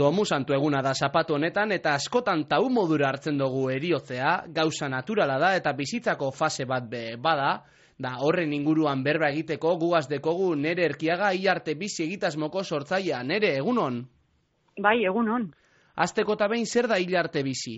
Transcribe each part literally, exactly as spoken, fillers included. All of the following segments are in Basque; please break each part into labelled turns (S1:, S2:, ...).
S1: domu santu eguna da zapatu honetan, eta askotan tau modura hartzen dugu eriotzea, gauza naturala da eta bizitzako fase bat be bada, da horren inguruan berba egiteko gugaz dekogu Nere Erkiaga Ilarte bizi egitasmoko sortzailea. Nere, egunon?
S2: Bai, egunon.
S1: Hasteko eta behin zer da Ilarte bizi?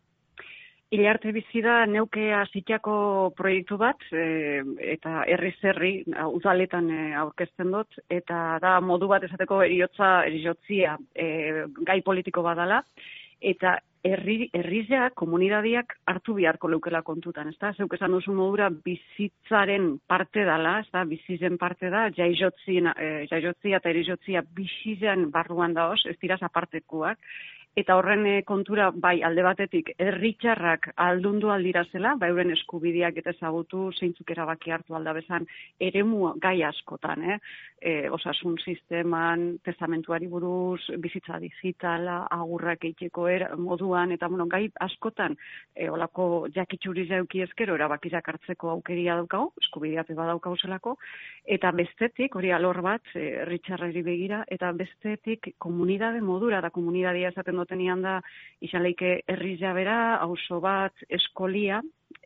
S2: Ilarte bizi da neuke hasitako proiektu bat, e, eta herriz herri udaletan e, aurkezten dut, eta da modu bat esateko eriotza, eriotzia e, gai politiko badala, eta herri herria komunitateak hartu beharko leukela kontutan, ezta? Zeuk esan duzu modura bizitzaren parte dala, ezta? Bizitzen parte da, jaijotzia, e, jaijotzia eta eriotzia bizitzen barruan daoz, ez dira apartekoak. Eta horren kontura, bai, alde batetik, herritarrak aldundu aldira zela, bai, euren eskubideak eta ezagutu, zeintzuk erabaki hartu aldabezan, eremu gai askotan, eh? E, osasun sisteman, testamentuari buruz, bizitza digitala, agurrak eiteko er, moduan, eta bueno, gai askotan, e, olako jakitxuri jauki ezkero, erabakiak hartzeko aukeria daukago, eskubideak badaukau zelako, eta bestetik, hori alor bat, herritarrari begira, eta bestetik komunitate modura, da komunitatea esaten tenian da, izan leike herri jabera, auzo bat, eskolia,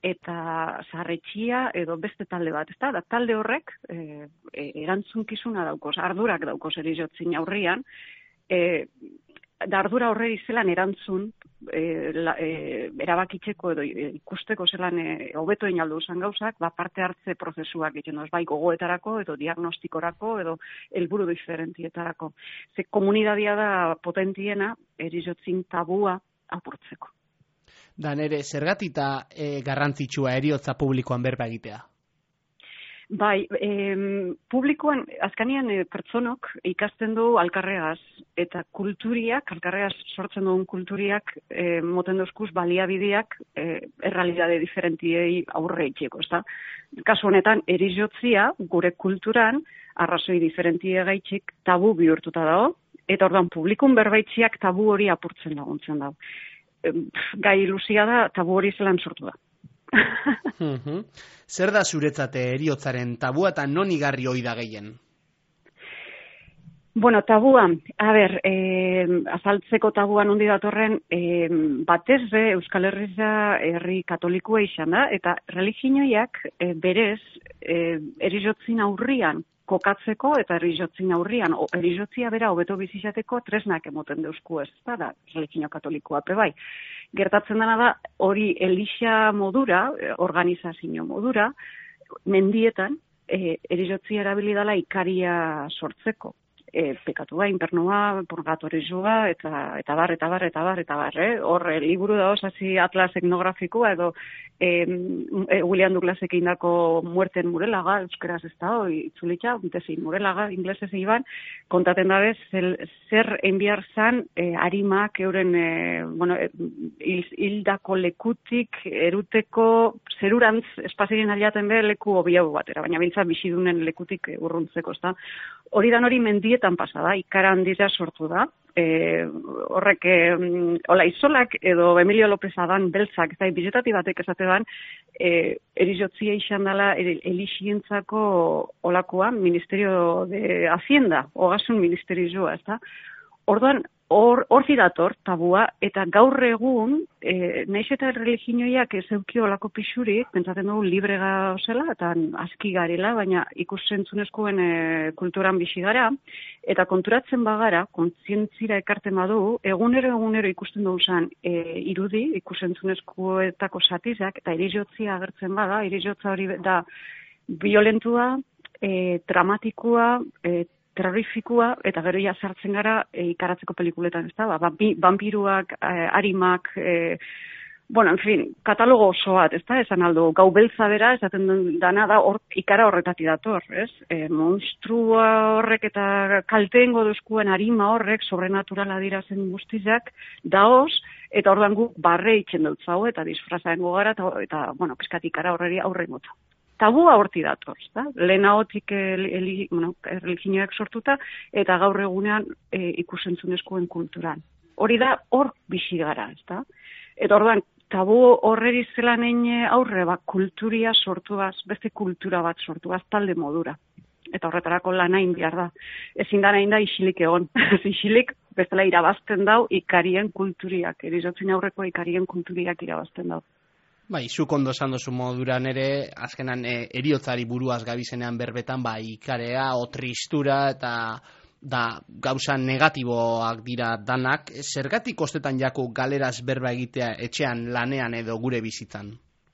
S2: eta zaharretxia, edo beste talde bat, ezta? Da talde horrek, e, erantzunkizuna daukos, ardurak daukos eriotzin aurrian, e, da ardura horre zelan erantzun, e, la, e, erabakitzeko edo ikusteko zelan hobeto e, inaldu zen gauzak, ba, parte hartze prozesuak egiten doz, bai gogoetarako, edo diagnostikorako, edo helburu diferentietarako. Ze komunitatea da potentiena, eriotzin tabua apurtzeko.
S1: Da Nere, zergatita e, garrantzitsua eriotza publikoan berba egitea?
S2: Bai, e, publikoan, azkanian e, pertsonok ikasten du alkarregaz, eta kulturiak, alkarregaz sortzen duen kulturiak, e, moten dozkuz baliabideak e, errealidade diferentiei aurre itxeko, ezta? Kasu honetan, eriotzia, gure kulturan, arrazoi diferentie gaitxik tabu bihurtuta dago, eta orduan publikun berbaitziak tabu hori apurtzen laguntzen dago. E, gai ilusia da, tabu hori zelan sortu da.
S1: Zer da zuretzate eriotzaren tabua eta non igarri hoi da gehien?
S2: Bueno, tabua, a ber, eh, azaltzeko tabua nondi datorren, eh, batez be, Euskal Herria herri katolikua izan da, eta religioiak eh, berez eh, eriotzin aurrian kokatzeko eta eriotzin aurrian, eriotzia bera hobeto bizizateko tresnak emoten deusku ez, da, religio katolikoa pe bai. Gertatzen dena da, hori elixa modura, organizazio modura, mendietan, e, eriotzia erabilidala ikaria sortzeko. E, pekatua, infernoa, purgatorizua, eta, eta bar, eta bar, eta bar, eta bar, eh? Hor, e, liburu da osazi atlas etnografikoa, edo e, e, William Douglasek indako muerten murelaga, euskeraz ez da, itzulitza, untezin murelaga, inglesez iban, kontaten dabez, zer enbiar zan, e, harimak euren, e, bueno, e, hildako lekutik, eruteko, zerurantz, espazien aliaten be, leku obiago batera, baina bintzat bisidunen lekutik urruntzeko, ez da. Hori dan hori mendietan pasa da, ikara handira sortu da. E, horrek, e, hola, izolak edo Emilio López Adan beltzak, eta bizetati batek esate dan, e, eriotzia izan dela elixientzako olakoa, Ministerio de Hacienda, ogasun ministerioa, ez da. Orduan, hor dator tabua, eta gaur egun, e, naiz eta religioiak ez eukio olako pixurik, pentsatzen dugu libre gauzela, eta aski garela, baina ikusentzunezkoen e, kulturan bizi gara, eta konturatzen bagara, kontzientzira ekarten badu, egunero egunero ikusten dugu zen e, irudi, ikusentzunezkoetako satizak, eta eriotzia agertzen bada, eriotza hori da violentua, e, dramatikoa, e, terrorifikoa, eta gero ja sartzen gara e, ikaratzeko pelikuletan, ez da, ba, vampiruak, e, harimak, e, bueno, en fin, katalogo oso bat, ez da, esan aldo, gau beltza bera, esaten dana da, or, ikara horretati dator, ez? E, monstrua horrek eta kalteengo duzkuen harima horrek, sobrenaturala dira zen guztizak, daoz, eta orduan gu barre itxen dut zau, eta disfrazaengo gara, eta, eta bueno, piskat ikara horreri aurre mota. Tabua horti dator, da? Lehenagotik e, bueno, religioak sortuta, eta gaur egunean e, ikusentzunezkoen kulturan. Hori da, hor bizi gara, ez da? Eta orduan, tabu horreri zelan eine aurre, ba, kulturia sortuaz, beste kultura bat sortuaz, talde modura. Eta horretarako lan hain behar da. Ezin da nahin da isilik egon. Isilik bestela irabazten dau ikarien kulturiak, erizotzen aurreko ikarien kulturiak irabazten dau.
S1: Bai, zuk ondo esan dozu moduran ere, azkenan e, eriotzari buruaz gabizenean berbetan, ba, ikarea, o tristura, eta da gauza negatiboak dira danak. Zergatik kostetan jako galeraz berba egitea etxean, lanean edo gure bizitzan?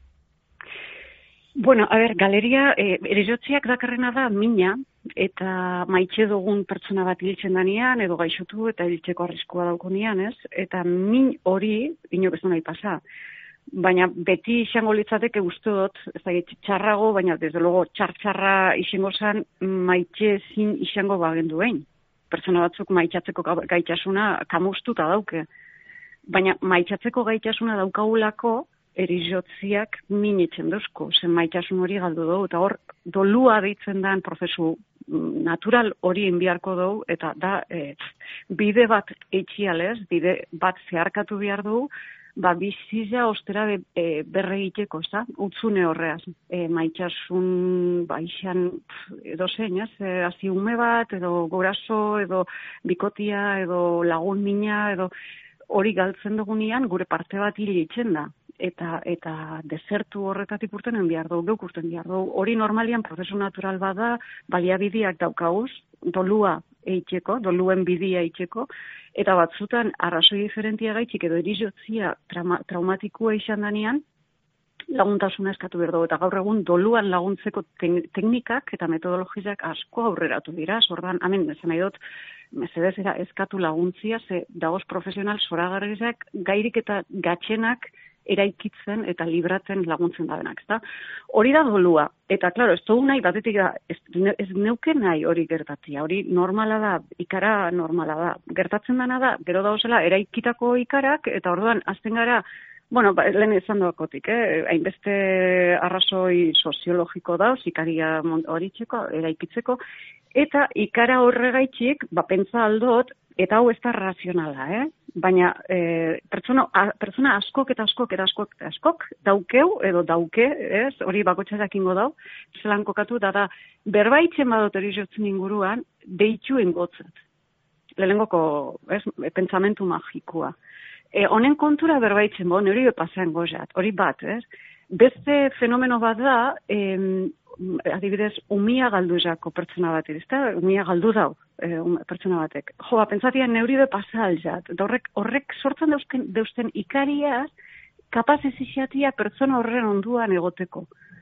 S2: Bueno, a ber, galeria, e, erizotziak dakarrena da mina, eta maitxe dugun pertsona bat hiltzen danean, edo gaixotu eta hiltzeko arriskua daukonian, ez? Eta min hori, inok ez du nahi pasa. Baina beti izango litzateke uste dut, ez da, txarrago, baina desde luego txar-txarra izango zen maitxe zin izango bagendu egin. Pertsona batzuk maitxatzeko gaitasuna kamustuta dauke. Baina maitxatzeko gaitasuna daukagulako erizotziak minitzen dozko, zen maitasun hori galdu dugu, eta hor dolua deitzen den prozesu natural hori enbiarko dugu, eta da e, bide bat eitxialez, bide bat zeharkatu behar dugu, ba, bizitza ostera be, e, berre egiteko, ez da? Utzune horreaz. E, maitxasun, ba, izan, edo zein, ez? E, hazi ume bat, edo goraso, edo bikotia, edo lagun mina, edo hori galtzen dugunean gure parte bat hil itzen da. Eta, eta desertu horretatik urtenen behar dugu, geuk urten behar dugu. Hori normalian prozesu natural bada, baliabideak daukauz, dolua eitzeko, doluen bidia eitzeko, eta batzutan arrazoi diferentia gaitxik edo erizotzia trauma, traumatikoa izan danean, laguntasuna eskatu behar dugu, eta gaur egun doluan laguntzeko teknikak eta metodologiak asko aurreratu dira, zordan, hemen, esan nahi dut, mesedez era eskatu laguntzia, ze dagoz profesional zoragarrizak gairik eta gatxenak eraikitzen eta libratzen laguntzen da denak, ezta? Hori da dolua, eta, klaro, ez dugu nahi, batetik da, ez, ez neuke nahi hori gertatzea, hori normala da, ikara normala da. Gertatzen dena da, gero dauzela, eraikitako ikarak, eta orduan, azten gara, bueno, ba, lehen izan doakotik, eh? hainbeste arrazoi soziologiko dauz, ikaria horitzeko, eraikitzeko, eta ikara horregaitxik, ba, pentsa aldot, eta hau ez da razionala, eh? Baina e, pertsona, a, pertsona askok eta askok eta askok eta askok daukeu edo dauke, ez? Hori bakotxa jakingo dau, zelan kokatu, da da, berbaitzen badot erizotzen inguruan, deitu ingotzat. Lehenengoko, ez, pentsamentu magikoa. E, honen kontura berbaitzen bo, hori bepazean gozat, hori bat, ez? Beste fenomeno bat da, em, adibidez, umia galdu jako pertsona bat, ezta? Umia galdu dau e, um, pertsona batek. Jo, ba, pentsatian neuri be pasa aljat. Horrek, horrek sortzen deuzken, deuzten ikariaz, kapaz ez izatia pertsona horren onduan egoteko.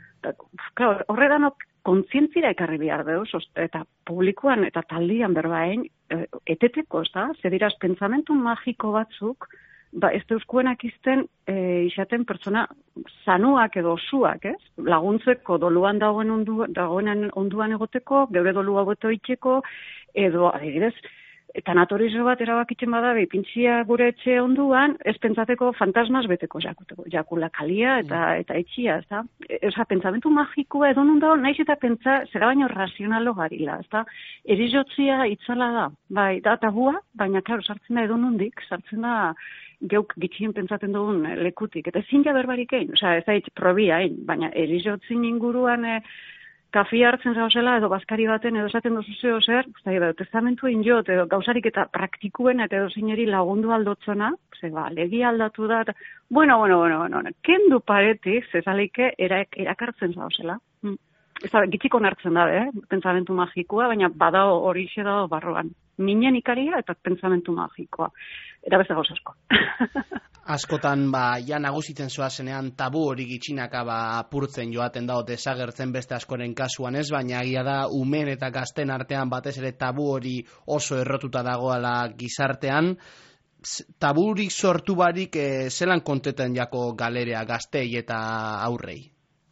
S2: Horreganok kontzientzira ekarri behar deuz, eta publikoan eta taldian berbaen, e, eteteko, ezta? Zediraz, pentsamentu magiko batzuk, ba, ez deuzkuenak izten e, izaten pertsona sanuak edo osuak, ez? Laguntzeko doluan dagoen ondu, dagoen onduan egoteko, geure dolua boto itxeko, edo, adibidez, tanatorismo bat erabakitzen bada, behipintzia gure etxe onduan, ez pentsateko fantasmas beteko jakuteko, jakula kalia eta, eta etxia, ez da? Osa, pentsamentu magikoa edo nun dago, naiz eta pentsa, zera baino razionalo garila, ez da? Erizotzia itzala da, bai, da tabua, baina, klaro, sartzen da edo nundik, sartzen da geuk gitxien pentsaten dugun lekutik, eta ezin ja berbarik egin, oza, ez da hitz probia egin, baina erizotzin inguruan e, kafia hartzen zauzela, edo bazkari baten, edo esaten dozu zeo zer, edo testamentu injot, edo gauzarik eta praktikuen, eta edo zineri lagundu aldotzona, ze ba, legi aldatu da, eta, bueno, bueno, bueno, bueno, kendu paretik, zezalike, erak, erakartzen zauzela. Hmm. Ez da, gitxiko nartzen da, eh? Pentsamentu magikoa, baina badao hori xe dago barroan. Minen ikaria eta pentsamentu magikoa. Eta beste gauz asko.
S1: Askotan, ba, ja nagusitzen zoazenean tabu hori gitxinaka ba, apurtzen joaten dago desagertzen beste askoren kasuan ez, baina agia da umen eta gazten artean batez ere tabu hori oso errotuta dagoela gizartean. Taburik sortu barik e, zelan konteten jako galerea gaztei eta aurrei?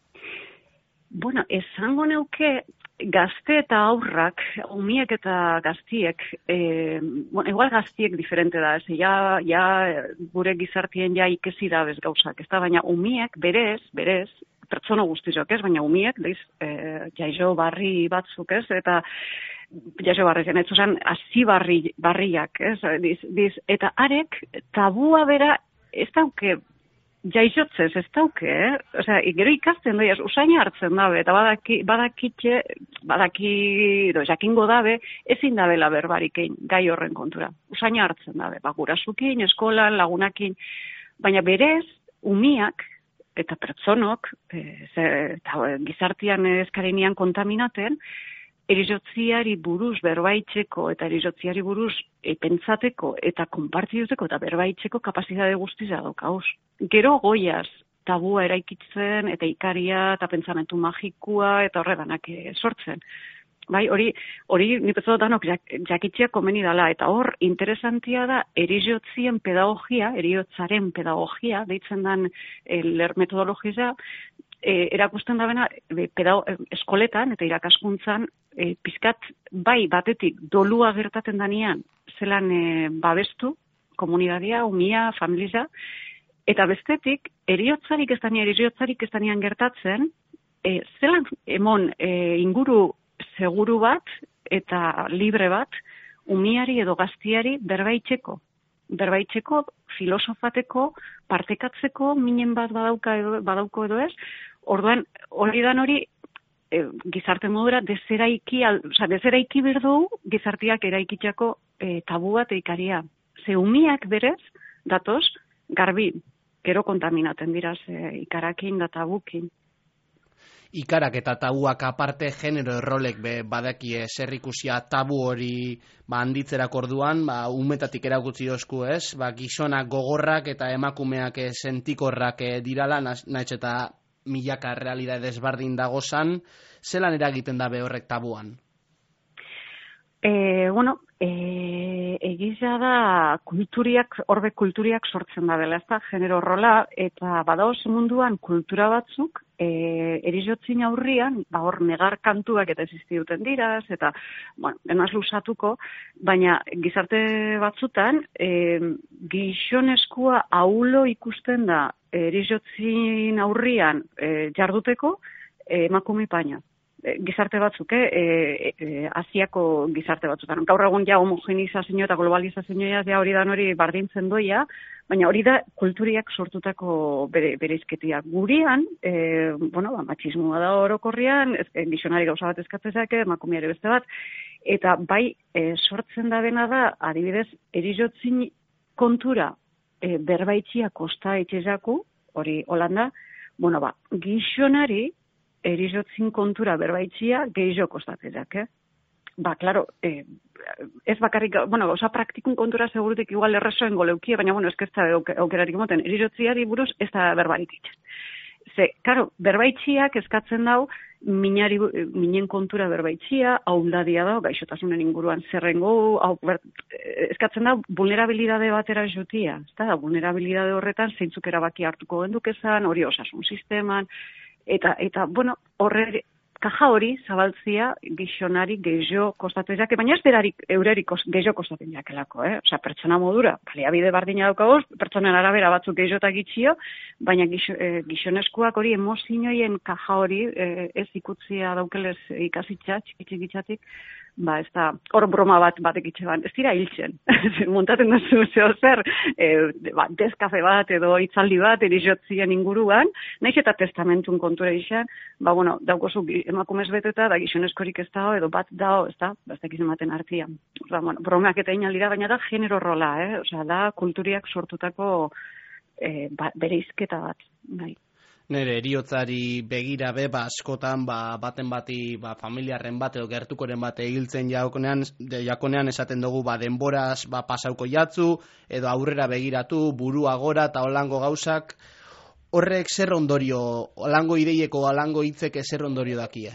S2: Bueno, esango neuke gazte eta aurrak, umiek eta gaztiek, eh, bueno, igual gaztiek diferente da, ez, ja, ja gure gizartien ja ikesi da bez gauzak, ez da, baina umiek berez, berez, pertsona guztizok ez, baina umiek, deiz, eh, jaizo barri batzuk ez, eta jaizo barri zen, ez zuzan, hasi barri, barriak, ez, diz, diz, eta arek tabua bera, ez dauke jaizotzez ez dauke, eh? Osea, gero ikasten doiaz, usaina hartzen dabe, eta badaki, badakitxe, badaki, do, jakingo dabe, ezin dabela berbarikein gai horren kontura. Usaina hartzen dabe, ba, gurasukin, eskolan, lagunakin, baina berez, umiak, eta pertsonok, e, ze, eta, gizartian eskarenian kontaminaten, erizotziari buruz berbaitzeko eta erizotziari buruz e, pentsateko eta konpartiduteko eta berbaitzeko kapazidade guztiza daukauz. Gero goiaz tabua eraikitzen eta ikaria eta pentsamentu magikua eta horreganak e, sortzen. Bai, hori, hori nipezo danok jak, jakitzea komeni dela, eta hor interesantia da erizotzien pedagogia, eriotzaren pedagogia, deitzen dan e, ler metodologia, E, erakusten da bena e, eskoletan eta irakaskuntzan e, pizkat bai batetik dolua gertaten danean zelan e, babestu komunitatea, umia, familia, eta bestetik eriotzarik ez danean, eriotzarik ez danean gertatzen e, zelan emon e, inguru seguru bat eta libre bat umiari edo gaztiari berbaitzeko. Berbaitzeko, filosofateko, partekatzeko, minen bat badauka edo, badauko edo ez. Orduan, hori dan hori, e, gizarte modura, deseraiki, oza, deseraiki berdu, gizartiak eraikitzako e, tabu bat eikaria. Ze umiak berez, datoz, garbi, gero kontaminaten dira, ze ikarakin da tabukin.
S1: Ikarak eta tabuak aparte genero errolek be, badakie zerrikusia tabu hori ba, handitzerak orduan, ba, umetatik erakutsi dozku ez, ba, gizonak gogorrak eta emakumeak sentikorrak dirala, nahiz eta milaka realidade desbardin dagozan, zelan eragiten da be horrek tabuan?
S2: E, bueno, e, egiza da kulturiak, horbe kulturiak sortzen da dela, ez da, genero rola, eta badaoz munduan kultura batzuk, e, erizotzin aurrian, ba hor negar kantuak eta existi duten diraz, eta, bueno, denaz lusatuko, baina gizarte batzutan, e, gizoneskua aulo ikusten da erizotzin aurrian e, jarduteko e, emakume paina. Gizarte batzuk, eh, e, e, Asiako gizarte batzutan. Gaur egun ja homogenizazioa eta globalizazioa ja hori da hori bardintzen doia, baina hori da kulturiak sortutako bere, bereizketia. Gurian, e, bueno, ba, matxismoa da orokorrian, e, gizonari gauza bat eskatzezak, emakumeari beste bat, eta bai e, sortzen da dena da, adibidez, erizotzin kontura e, berbaitxia kosta etxezaku, hori Holanda, bueno, ba, gizonari erizotzin kontura berbaitzia gehiago kostatzezak, eh? Ba, klaro, eh, ez bakarrik, bueno, gauza praktikun kontura segurutik igual errezoen goleukia, baina, bueno, eskezta aukerarik moten, erizotziari buruz ez da berbarik itxen. Ze, klaro, berbaitziak eskatzen dau, minari, minen kontura berbaitzia, ahuldadia da, gaixotasunen inguruan zerrengo, hau, ber, eskatzen dau, vulnerabilidade batera jutia, ez da, vulnerabilidade horretan zeintzuk erabaki hartuko gendukezan, hori osasun sisteman, Eta, eta, bueno, horre, kaja hori zabaltzia gizonari gehiago kostatzen jake, baina ez derarik eurerik gehiago kostatzen jakelako, eh? Osa, pertsona modura, baliabide bardina daukagoz, pertsonen arabera batzuk gehiago eta gitxio, baina gizoneskuak hori emozioien kaja hori eh, ez ikutzia daukelez ikasitza, txikitxikitzatik, ba, ez da, hor broma bat batek itxeban, ez dira hiltzen, montaten duzu zeo zer, e, ba, dezkafe bat edo hitzaldi bat, erizotzien inguruan, nahiz eta testamentun kontura izan, ba, bueno, daukozu emakumez beteta, da gizoneskorik ez dago, edo bat dago, ez da, ba, ez dakiz ematen hartia. Ba, bueno, bromeak eta inaldira, baina da genero rola, eh? Osea, da kulturiak sortutako e, ba, bereizketa bat, bai.
S1: Nere eriotzari begira be, ba, askotan, ba, baten bati, ba, familiarren bat edo gertukoren bat egiltzen jakonean, jakonean esaten dugu, ba, denboraz, ba, pasauko jatzu, edo aurrera begiratu, burua gora eta holango gauzak, horrek zer ondorio, holango ideieko, holango hitzek zer ondorio dakie?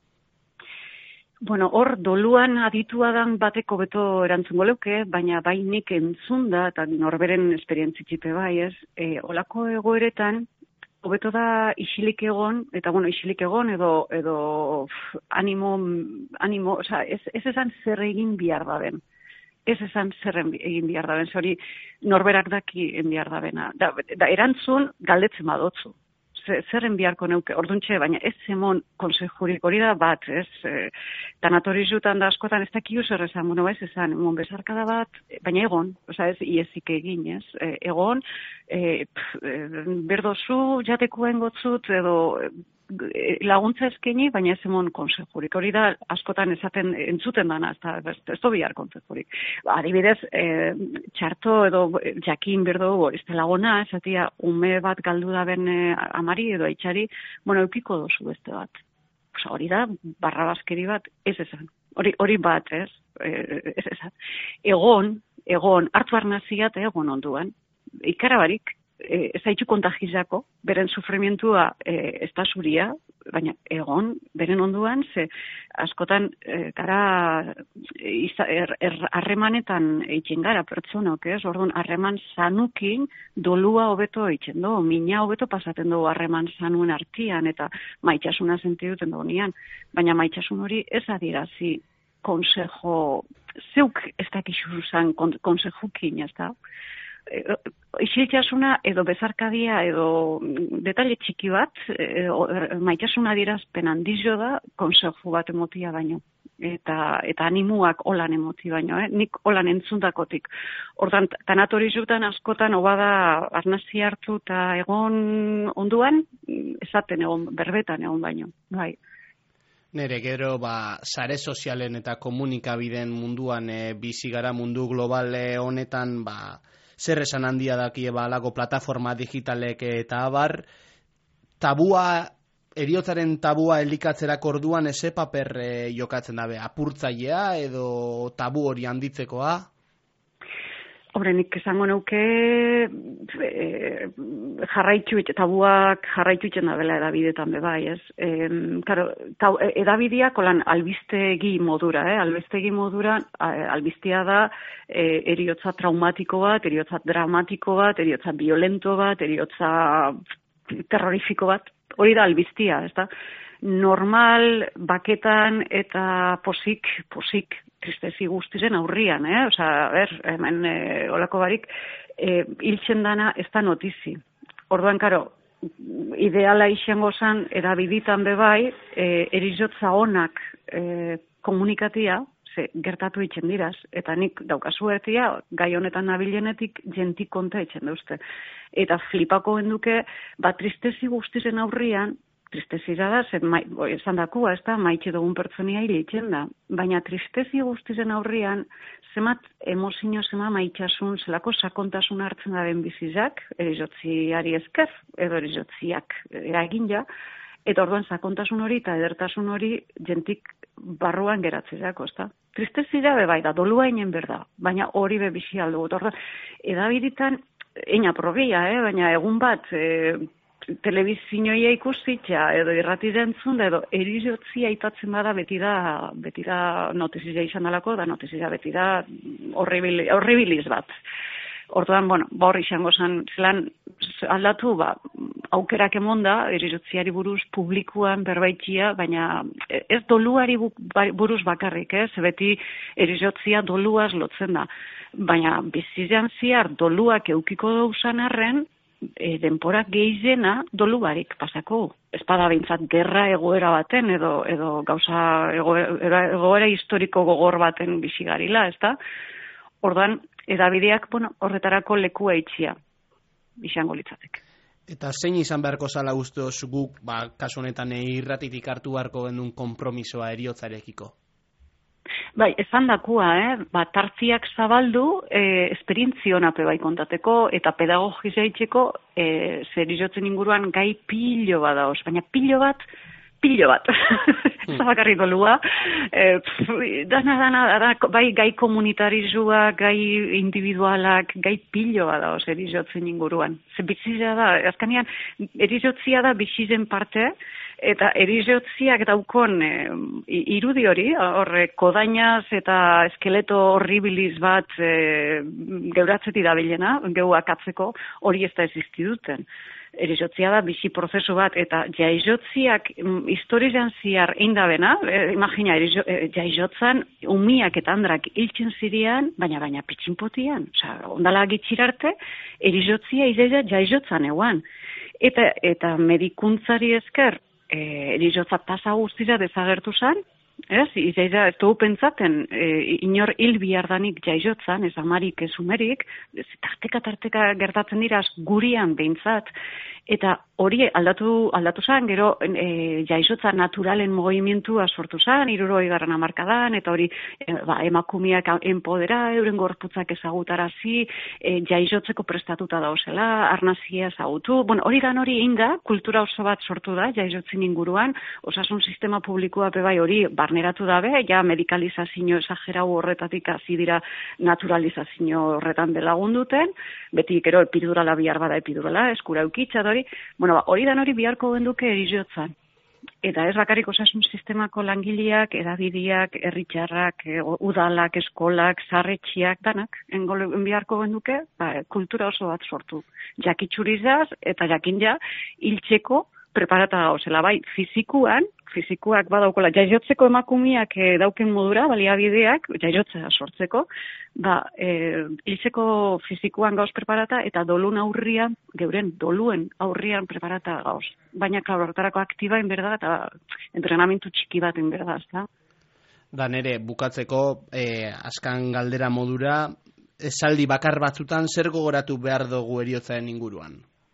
S2: Bueno, hor doluan aditua dan bateko beto erantzungo leuke, baina bai nik entzun da, eta norberen esperientzitxipe bai, ez, e, olako egoeretan, hobeto da isilik egon, eta bueno, isilik egon, edo, edo pff, animo, animo, oza, ez, ez esan zer egin bihar da ben. Ez esan zer egin bihar da ben, hori norberak daki egin bihar da bena. Da, da erantzun galdetzen badotzu. zerren biharko neuke, orduntxe, baina ez zemon konsejurik hori da bat, ez, e, tanatorizutan da askotan ez dakiu zer esan, bueno, ez esan, mon bezarkada bat, baina egon, oza, ez, iezik egin, ez, e, egon, e, pf, e, berdozu jateko engotzut, edo laguntza eskeni, baina ez emon konsejurik. Hori da, askotan esaten entzuten dana, ez ez do bihar konsejurik. Ba, adibidez, e, txarto edo jakin berdo, ez dela gona, esatia, ume bat galdu da ben amari edo aitxari, bueno, eukiko dozu beste bat. Osa, hori da, barrabaskeri bat, ez esan. Hori, hori bat, ez? E, ez esan. Egon, egon, hartu arnaziat egon onduan, ikarabarik, E, ez haitu kontagizako, beren sufrimientua e, ez da zuria, baina egon, beren onduan, ze askotan e, gara harremanetan er, eitzen gara pertsonok, ez? Orduan, harreman sanukin dolua hobeto eitzen do, mina hobeto pasaten do harreman sanuen artian, eta maitxasuna sentiduten do nian, baina maitxasun hori ez adirazi konsejo, zeuk ez dakixu zan konsejukin, ez da? Isiltasuna edo bezarkadia edo detalle txiki bat, edo, maitasuna dirazpen handizo da, konseju bat emotia baino. Eta, eta animuak holan emoti baino, eh? Nik holan entzundakotik. Hortan, tanatorizutan askotan obada arnazi hartu eta egon onduan, esaten egon, berbetan egon baino. Bai.
S1: Nere gero, ba, sare sozialen eta komunikabideen munduan e, bizi gara mundu global honetan, ba, zer esan handia dakie ba alako plataforma digitalek eta abar, tabua, eriotzaren tabua elikatzerako orduan eze paper e, jokatzen dabe, apurtzailea edo tabu hori handitzekoa?
S2: Hombre, nik esango neuke e, jarraitu, tabuak jarraitu itzen da bela edabidetan bebai, ez? E, claro, ta, edabideak olan albistegi modura, eh? Albistegi modura, albistea da e, eriotza traumatiko bat, eriotza dramatiko bat, eriotza violento bat, eriotza terrorifiko bat, hori da albistea, ez da? Normal, baketan eta posik, posik, tristezi guztizen aurrian, eh? Osa, ber, hemen e, olako barik, e, hiltzen dana ez da notizi. Orduan, karo, ideala izango zan, edabiditan bebai, e, erizotza onak e, komunikatia, ze gertatu itzen diraz, eta nik daukazu ertia, gai honetan nabilenetik jentik konta itzen dauzte. Eta flipako genduke, ba, tristezi guztizen aurrian, tristezira da, zen mai, esan dakua, ez da, maitxe dugun pertsonia hilitzen da. Baina tristezi guztizen aurrian, zemat emozio, zema maitxasun, zelako sakontasun hartzen da den bizizak, erizotziari ezker, edo erizotziak eragin ja, eta orduan sakontasun hori eta edertasun hori jentik barruan geratzerako, ez da. Tristezira bebai da, dolua inen berda, baina hori bebixi aldugu. Orduan, edabiditan, eina probia, eh? Baina egun bat, e, telebizioia ikusitza edo irratira entzun da edo erizotzi aipatzen bada beti da beti da notizia izan dalako da notizia beti da horribil, horribiliz bat. Orduan, bueno, ba hor izango zen zelan aldatu, ba, aukerak emonda erizotziari buruz publikuan berbaitia, baina ez doluari buruz bakarrik, ez, beti erizotzia doluaz lotzen da. Baina bizizean ziar doluak eukiko dauzan arren, E, denporak geizena dolu barik pasako. Ez bada behintzat gerra egoera baten edo, edo gauza egoera, egoera historiko gogor baten bizigarila, ez da? Orduan, edabideak, bueno, horretarako lekua itxia izango litzatek.
S1: Eta zein izan beharko zala guztoz guk, ba, kasu honetan irratitik hartu beharko gendun konpromisoa eriotzarekiko?
S2: Bai, esan dakua, eh? Ba, tartziak zabaldu, eh, esperientzionape bai kontateko, eta pedagogizia itxeko, eh, zer izotzen inguruan gai pilo bat dauz, baina pilo bat, pilo bat, ez da bakarri dolua, eh, dana, dana, dana, bai gai komunitarizua, gai individualak, gai pilo bat dauz erizotzen inguruan. Zer bitzizia da, azkanean, erizotzia da bizizen parte, eta erizotziak daukon e, irudi hori, horre kodainaz eta eskeleto horribiliz bat e, geuratzetik da bilena, geu akatzeko hori ez da existiduten. Erizotzia da bizi prozesu bat, eta jaizotziak historizan ziar indabena, e, imagina, erizo, e, jaizotzan umiak eta andrak hiltzen zirian, baina baina pitxinpotian, oza, ondala gitxirarte, erizotzia izaila jaizotzan eguan. Eta, eta medikuntzari esker, e, erizotza tasa guztira desagertu zen, ez, izaira, ez dugu pentsaten, e, inor hil bihardanik jaizotzan, ez amarik, ez umerik, ez, tarteka, tarteka gertatzen dira gurian behintzat, eta hori aldatu, aldatu zen, gero e, jaizotza naturalen mogimentua sortu zen, hirurogei garren hamarkadan, eta hori e, ba, emakumeak enpodera, euren gorputzak ezagutarazi, e, jaizotzeko prestatuta dauzela, arnazia ezagutu, bueno, hori dan hori inda, kultura oso bat sortu da, jaizotzin inguruan, osasun sistema publikoa bebai hori barneratu dabe, ja medikalizazio esagerau horretatik hasi dira naturalizazio horretan belagunduten, beti gero epidurala bihar bada epidurala, eskura eukitza hori, bueno, ba, hori dan hori biharko genduke erizotzan. Eta ez bakarrik osasun sistemako langileak, edabideak, herritarrak, udalak, eskolak, sarretxiak, danak, engolen biharko genduke, ba, kultura oso bat sortu. Jakitsurizaz eta jakin ja, hiltzeko preparata gauzela, bai, fizikuan, fizikuak badaukola, jaizotzeko emakumiak e, dauken modura, baliabideak, jaizotzea sortzeko, ba, e, hiltzeko fizikuan gauz preparata, eta dolun aurrian, geuren doluen aurrian preparata gauz. Baina, klar, hortarako aktiba inberda, eta entrenamentu txiki bat inberda, ez da?
S1: Da nere, bukatzeko, e, askan galdera modura, esaldi bakar batzutan zer gogoratu behar dugu heriotzaren inguruan?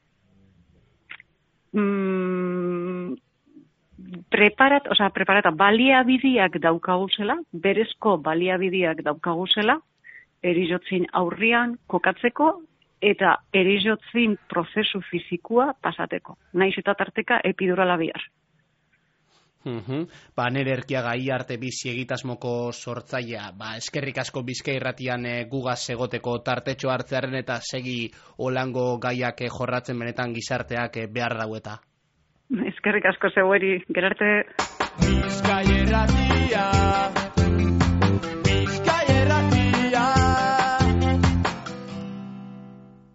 S2: Mm, preparat, osea, preparata, baliabideak daukaguzela, berezko baliabideak daukaguzela, erizotzin aurrian kokatzeko, eta erizotzin prozesu fizikua pasateko. Naiz eta tarteka epidurala bihar.
S1: Uhum. Ba, nere Erkiaga Iarte bizi egitasmoko sortzailea, ba, eskerrik asko Bizkai Irratian e, gugaz egoteko tartetxo hartzearen eta segi olango gaiak e, jorratzen benetan gizarteak e, behar daueta.
S2: Eskerrik asko zeueri, gerarte.
S1: Bizkai Irratia